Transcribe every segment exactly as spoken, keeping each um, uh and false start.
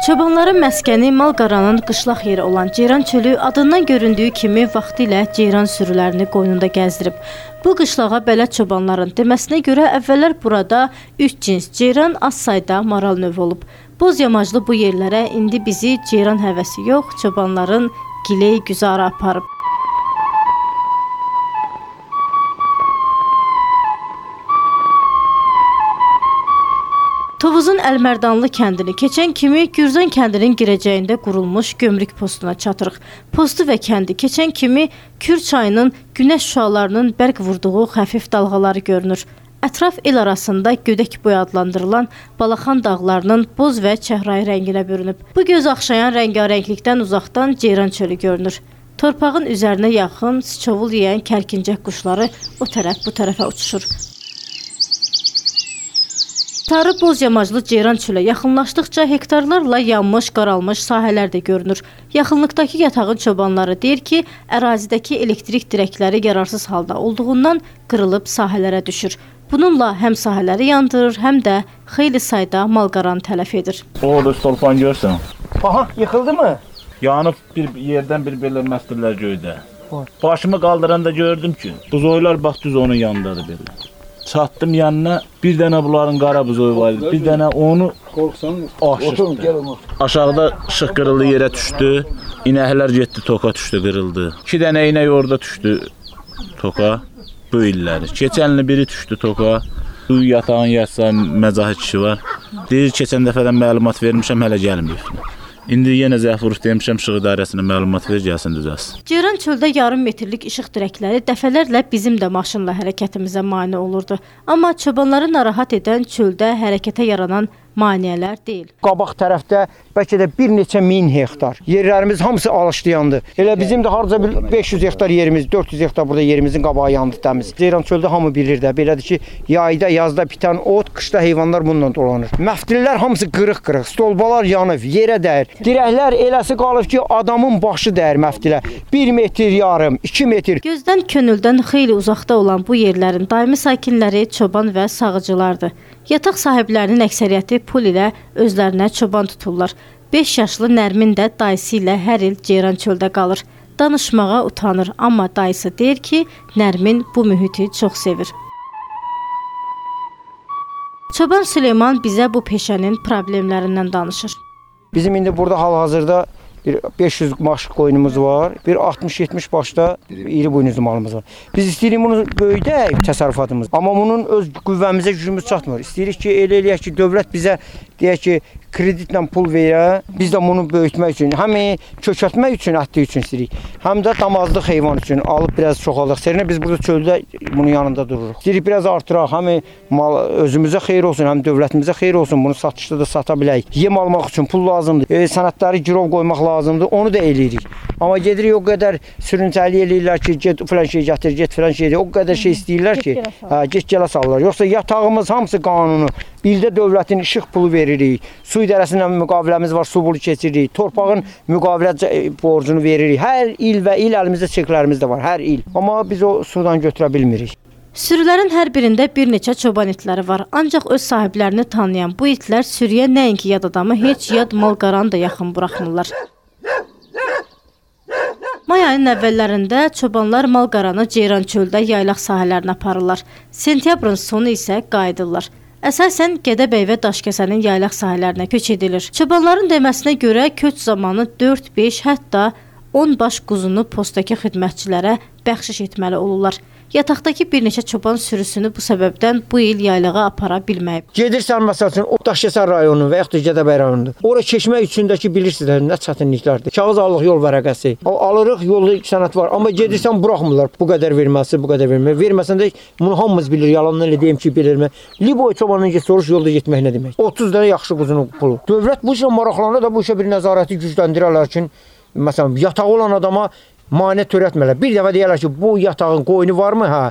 Çobanların məskəni Malqaranın qışlaq yeri olan Ceyran çölü adından göründüyü kimi vaxtilə ceyran sürülərini qoynunda gəzdirib. Bu qışlağa bələt çobanların deməsinə görə əvvəllər burada üç cins ceyran, az sayda maral növü olub. Boz yamaclı bu yerlərə indi bizi ceyran həvəsi yox, çobanların giley güzarı aparıb. Tovuzun Əlmərdanlı kəndini keçən kimi Gürzan kəndinin girəcəyində qurulmuş gömrük postuna çatırıq. Postu və kəndi keçən kimi Kür çayının günəş şüalarının bərq vurduğu xəfif dalğaları görünür. Ətraf el arasında Gödək boyu adlandırılan Balaxan dağlarının boz və çəhrayı rənginə bürünüb. Bu göz axşayan rəngarənglikdən uzaqdan Ceyran çölü görünür. Torpağın üzərinə yaxın sıçovul yeyən kərkincək quşları o tərəf bu tərəfə uçuşur. Tarı boz yamaclı Ceyran çölə yaxınlaşdıqca hektarlarla yanmış, qaralmış sahələr də görünür. Yaxınlıqdakı yatağın çobanları deyir ki, ərazidəki elektrik dirəkləri yararsız halda olduğundan qırılıb sahələrə düşür. Bununla həm sahələri yandırır, həm də xeyli sayda malqaranı tələf edir. Orada stolpan görsən. Aha, yıxıldı mı? Yanıb bir yerdən bir belə məstirlər göydə. Başımı qaldıranda gördüm ki, buzoylar bax düz onun yanındadır belə. Çatdım yanına, bir dənə bunların qara buzoyu var idi, bir dənə onu aşırdı. Aşağıda işıq qırıldı, yerə düşdü, inəklər getdi, toka düşdü, qırıldı. İki dənə inək orada düşdü toka, bu illəri. Keçənli biri düşdü toka, bu yatağın yatsa məzahı kişi var. Deyir, keçən dəfədən məlumat vermişəm, hələ gəlməyib. İndi yenə zəf vuruş demişəm, işıq idarəsinə məlumat ver, gəlsin düzəlsin. Ceyran çöldə yarım metrlik işıq dirəkləri dəfələrlə bizim də maşınla hərəkətimizə mane olurdu. Amma çobanları narahat edən çöldə hərəkətə yaranan maneələr deyil. Qabaq tərəfdə bəlkə də bir neçə min hektar. Yerlərimiz hamısı alışdı yandı. Elə bizim də harca beş yüz hektar yerimiz, dörd yüz hektar burada yerimizin qabağı yandı təmiz. Ceyran çöldə hamı bilir də, belədir ki, yayda, yazda bitən ot, qışda heyvanlar bununla dolanır. Məftillər hamısı qırıq-qırıq, stolbalar yanıb, yerə dəyir. Dirəklər eləsi qalıb ki, adamın başı dəyir məftilə. bir metr yarım, iki metr. Gözdən könüldən xeyli uzaqda olan bu yerlərin daimi sakinləri çoban və sağıcılardır. Yataq sahiblərinin əksəriyyəti pul ilə özlərinə çoban tuturlar. beş yaşlı Nərmin də dayısı ilə hər il Ceyran çöldə qalır. Danışmağa utanır, amma dayısı deyir ki, Nərmin bu mühiti çox sevir. Çoban Süleyman bizə bu peşənin problemlərindən danışır. Bizim indi burada hal-hazırda bir beş yüz baş qoyunumuz var, bir altmış yetmiş başda iri buynuzlu malımız var. Biz istəyirik bunu böyüdək təsərrüfatımız, amma bunun öz qüvvəmizə gücümüz çatmır. İstəyirik ki, elə eləyək ki, dövlət bizə deyək ki, kreditlə pul verə, biz də bunu böyütmək üçün, həm kökətmək üçün, ətlik üçün istəyirik, həm də damazlıq heyvan üçün alıb biraz çoxaldıq. Serinə biz burada çöldə bunun yanında dururuq. İstəyirik biraz artıraq, həm mal özümüzə xeyir olsun, həm dövlətimizə xeyir olsun, bunu satışda da sata bilək. Yem almaq üçün pul lazımdır, e, sənədləri girov qoymaq lazımdır, onu da eləyirik. Amma gedirik o qədər sürüntəli eləyirlər ki, get filan şey gətir, get filan şey, o qədər şey istəyirlər ki, hə, get gələ salırlar. Yoxsa yatağımız hamısı qanunu, ildə dövlətin işıq pulu veririk, su idarəsindən müqaviləmiz var, su pulu keçiririk, torpağın müqavilə borcunu veririk. Hər il və il əlimizdə çeklərimiz də var, hər il. Amma biz o sudan götürə bilmirik. Sürülərin hər birində bir neçə çoban itləri var. Ancaq öz sahiblərini tanıyan bu itlər sürüyə nəinki yad adamı, heç yad malqaranı da yaxın buraxmırlar. May ayının əvvəllərində çobanlar malqaranı Ceyran çöldə yaylaq sahələrinə aparırlar. Sentyabrın sonu isə qayıdırlar. Əsasən Gədəbəy və Daşkəsənin yaylaq sahələrinə köç edilir. Çobanların deməsinə görə köç zamanı dörd beş, hətta on baş quzunu postdakı xidmətçilərə bəxşiş etməli olurlar. Yataqdakı bir neçə çoban sürüsünü bu səbəbdən bu il yaylığa apara bilməyib. Gedirsən məsəl üçün o Daşkəsən rayonu və yaxud da Gədəbəy rayonunda. Ora keçmək üçündəki bilirsiniz nə çətinliklərdir. Kağız alırıq yol vərəqəsi. Alırıq yolda sənəd var. Amma gedirsən buraxmırlar. Bu qədər verməsi, bu qədər vermək. Verməsən də bunu hamımız bilir. Yalandan elə deyim ki, bilirmi? Liboy çobanın get soruş yolda getmək nə demək? otuz dənə yaxşı quzunun pulu. Dövlət bu işə maraqlanır da bu işə bir nəzarəti gücləndirərlər ki, məsələn, yatağı olan adama maneə törətmələr. Bir dəfə deyərlər ki, bu yatağın qoyunu varmı? Hə.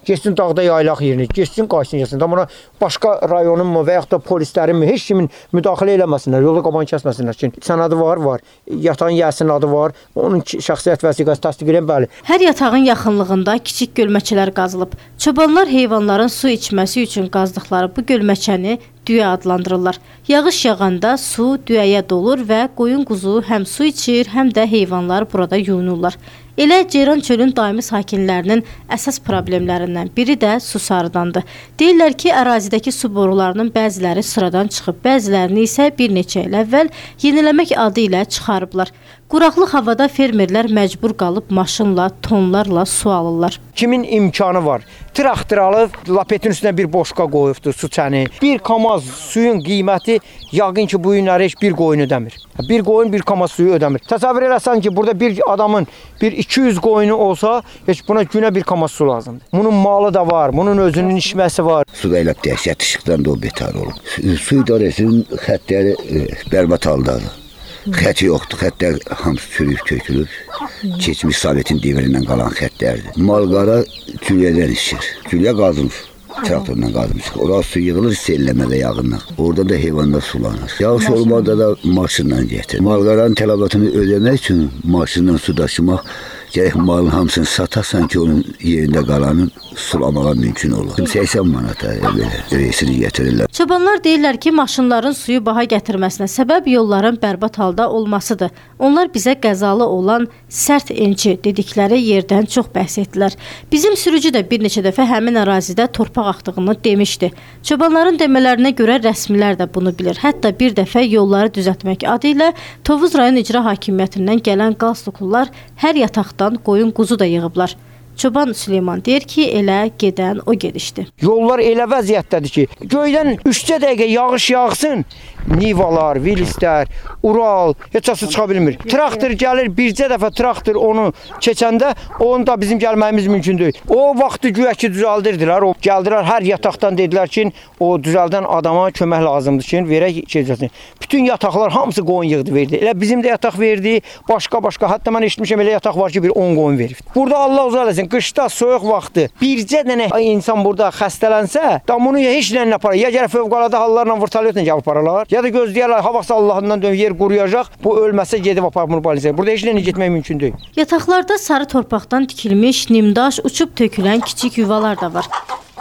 Getsin dağda yaylaq yerinə, getsin, qaçsın, getsin. Amma başqa rayonun mu və yaxud da polislərin mi, heç kimin müdaxilə eləməsinlər, yolda qaban kəsməsinlər ki, sənadı var, var, yatağın yəsinin adı var, onun şəxsiyyət vəsiqəsi təsdiq edən, bəli. Hər yatağın yaxınlığında kiçik gölməçələr qazılıb. Çobanlar heyvanların su içməsi üçün qazdıqları bu gölməçəni düyə adlandırırlar. Yağış yağanda su düyəyə dolur və qoyun quzu həm su içir, həm də heyvanlar burada yuyunurlar. Elə Ceyran çölün daimi sakinlərinin əsas problemlərindən biri də su sarıdandır. Deyirlər ki, ərazidəki su borularının bəziləri sıradan çıxıb, bəzilərini isə bir neçə il əvvəl yeniləmək adı ilə çıxarıblar. Quraqlıq havada fermerlər məcbur qalıb maşınla, tonlarla su alırlar. Kimin imkanı var? Traktor alıb, lapetin üstünə bir boşqa qoyubdur su çəni. Bir kamaz suyun qiyməti yəqin ki, bu günləri heç bir qoyun ödəmir. Bir qoyun bir kamaz suyu ödəmir. Təsəvvür eləsən ki, burada bir adamın bir iki yüz qoyunu olsa, heç buna günə bir kamaz su lazımdır. Bunun malı da var, bunun özünün içməsi var. Su da elə dəhşət işıqdan da o betar olub. Su idarəsinin xəttləri bərbad haldadır. Xətti yoxdur, xəttlər hamısı çürüyüb, tökülüb. Keçmiş Sovetin devrindən qalan xəttlərdir. Malqara gülyədən işir. Gülyə qazılır. Traktorla qazmış. Orası su yığılır selləmədə yağından. Orada da heyvanlar sulanır. Yağış olmada da maşınla gətir. Malqaranın tələbatını ödəmək üçün maşınla su daşımaq gərək malın hamısını satasan ki, onun yerində qalanın sulamağa mümkün olur. səksən manata belə reysini gətirirlər. Çobanlar deyirlər ki, maşınların suyu baha gətirməsinə səbəb yolların bərbad halda olmasıdır. Onlar bizə qəzalı olan sərt ençi dedikləri yerdən çox bəhs etdilər. Bizim sürücü də bir neçə dəfə həmin ərazidə torpaq axdığını demişdi. Çobanların demələrinə görə rəsmilər də bunu bilir. Hətta bir dəfə yolları düzəltmək adı ilə Tovuz rayon icra hakimiyyətindən gələn qalstukullar hər yataqdan qoyun quzu da yığıblar. Çoban Süleyman deyir ki, elə gedən o gedişdi. Yollar elə vəziyyətdədir ki, göydən üç dəqiqə yağış yağsın, Nivalar, Vilistlər, Ural, heçası çıxa bilmir. Traktor gəlir, bircə dəfə traktor onu keçəndə, onu da bizim gəlməyimiz mümkün deyil. O vaxtı güya ki, düzəldirdilər, o gəldilər, hər yataqdan dedilər ki, o düzəldən adama kömək lazımdır ki, verək keçəsin. Bütün yataqlar hamısı qoyun yığdı, verdi. Elə bizim də yataq verdi, başqa-başqa, hətta mən eşitmişəm, elə yataq var ki, bir on qoyun verib. Burada Allah uzaq eləsin, qışda, soyuq vaxtı, bircə dənə insan burada xəstələnsə, damını heç nə aparır. Ya gələ fövqəladə hallarla vurtalyotla gəlib aparalar, ya da gözləyərlər, havası Allahından dönüb, yer quruyacaq, bu ölməsə gedib aparıb bunu polisaya. Burada heç nə getmək mümkün deyil. Yataqlarda sarı torpaqdan tikilmiş, nimdaş, uçub tökülən kiçik yuvalar da var.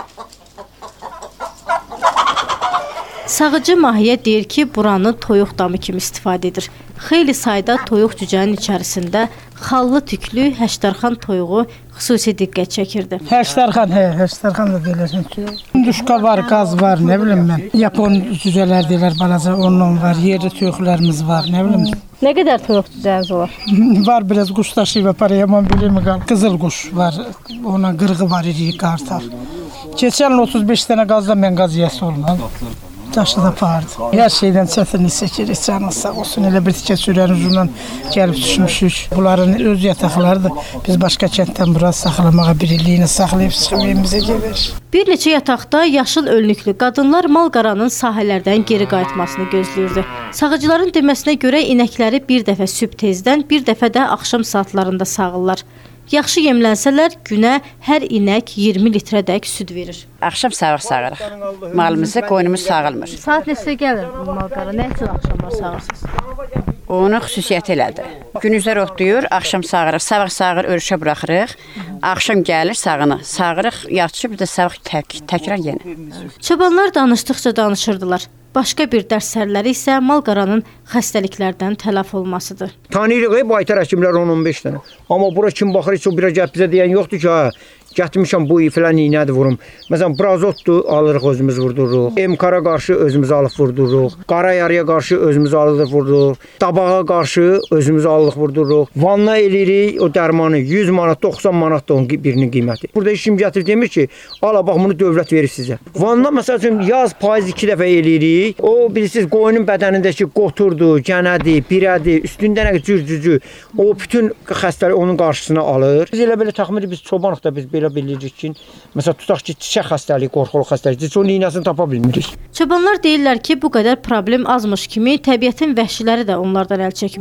Sağıcı Mahiyə deyir ki, buranı toyuq damı kimi istifadə edir. Xeyli sayda toyuq cücənin içərisində xallı tüklü Həştərxan toyuğu xüsusi diqqət çəkirdi. Həştərxan, hə, Həştərxan da deyirlər. Duşka var, qaz var, nə bilim mən. Yapon cücələr deyirlər, balaca ondan var, yerli toyuqlarımız var, nə bilim. Nə qədər toyuq cücəniz olar? Var biraz quş daşıyıb aparıyam, bilimi qal. Qızıl quş var, ona qırğı var idi, qartal. Keçən otuz beş dənə qazdan mən qaz yiyəsi olmam. Daşı da apardı. Hər şeydən çətinlik çəkirik, canı sağ olsun. Elə bir tikə sürənin ucundan gəlib düşmüşük. Bunların öz yataqlarıdır. Biz başqa kənddən bura saxlamağa bir illiyini saxlayıb çıxıb evimizə gəlir. Bir neçə yataqda yaşıl önlüklü qadınlar mal-qaranın sahələrdən geri qayıtmasını gözləyirdi. Sağıcıların deməsinə görə inəkləri bir dəfə sübh tezdən, bir dəfə də axşam saatlarında sağırlar. Yaxşı yemlənsələr günə hər inək iyirmi litrədək süd verir. Axşam sağıq sağırıq. Malımızı, qoyunumuz sağılmır. Saat neçə gəlir mal-qara? Nə üçün axşamlar sağırsınız? Onun xüsusiyyəti elədir. Günüzlər otlayır, axşam sağırıq. Sabah sağır, örüşə buraxırıq. Axşam gəlir sağını. Sağırıq, yatışı bir də sabah tək, təkrar yenə. Çobanlar danışdıqca danışırdılar. Başqa bir dərs sərləri isə mal-qaranın xəstəliklərdən tələf olmasıdır. Tanıyırıq, baytar həkimlər on on beş dənə. Amma bura kim baxır, heç o bira gəlib bizə deyən yoxdur ki, hə, gətirmişəm bu filan iynədir vurum. Məsələn, brazotdur, alırıq özümüz vurdururuq. Emkara qarşı özümüz alıb vurdururuq. Qara yarıya qarşı özümüz alıb vurdururuq. Dabağa qarşı özümüz alıb vurdururuq. Vanna eləyirik, o dərmanı yüz manat, doxsan manat da onun birinin qiyməti. Burada heç kim gətirib demir ki, ala bax bunu dövlət verir sizə. Vanna məsəl üçün yaz payız iki dəfə eləyirik. O bilirsiniz qoyunun bədənindəki qoturdur, gənədir, birədir, üstündə nə cürcücü. O bütün xəstəlik onun qarşısına alır. Biz elə belə təxmini biz çobanıq da biz belə bilirik ki, məsələn tutaq ki, çiçək xəstəliyi, qorxulu xəstəliyi, heç onun iynəsini tapa bilmirik. Çobanlar deyirlər ki, bu qədər problem azmış kimi təbiətin vəhşiləri də onlardan əl çəkmir.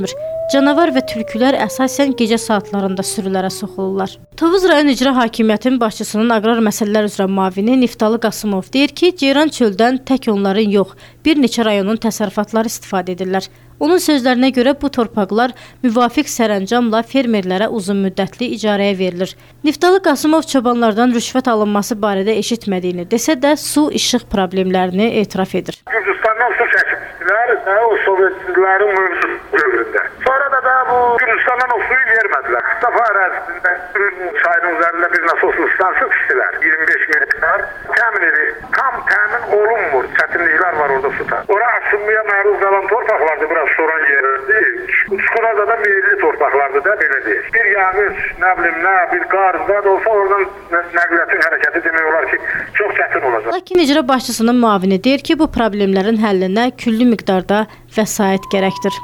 Canavar və tülkülər əsasən gecə saatlarında sürülərə soxulurlar. Tovuz rayon İcra Hakimiyyətinin başçısının aqrar məsələlər üzrə müavini Niftalı Qasımov deyir ki, Ceyran çöldən tək onların yox, bir neçə rayonun təsərrüfatları istifadə edirlər. Onun sözlərinə görə bu torpaqlar müvafiq sərəncamla fermerlərə uzun müddətli icarəyə verilir. Niftalı Qasımov çobanlardan rüşvət alınması barədə eşitmədiyini desə də su, işıq problemlərini etiraf edir. Gürcüstandan su çəkmişdilər, o Sovetçilərin mövzu dövründə. Sonra da, da bu Gürcüstandan o suyu vermədilər. Mustafa ərazisində çayın üzərində bir nasoslu stansiya tikdilər. iyirmi beş min hektar təmin edir. Tam təmin olunmur. Çətinliklər var orada suda. Ora aşınmaya məruz qalan torpaqlardır, biraz soran yerlərdi. Uçqurada da meyilli torpaqlardır da belə deyil. Bir yağış, nə bilim, nə bir qar, da olsa oradan nəqliyyatın hərəkəti demək olar ki, çox çətin olacaq. Lakin icra başçısının müavini deyir ki, bu problemlərin həllinə küllü miqdarda vəsait gərəkdir.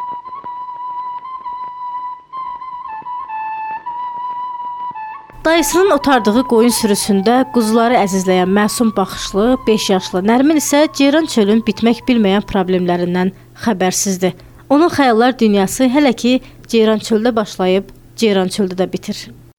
Dayısının otardığı qoyun sürüsündə quzuları əzizləyən məsum baxışlı beş yaşlı Nərmin isə Ceyran çölün bitmək bilməyən problemlərindən xəbərsizdir. Onun xəyallar dünyası hələ ki Ceyran çöldə başlayıb, Ceyran çöldə də bitir.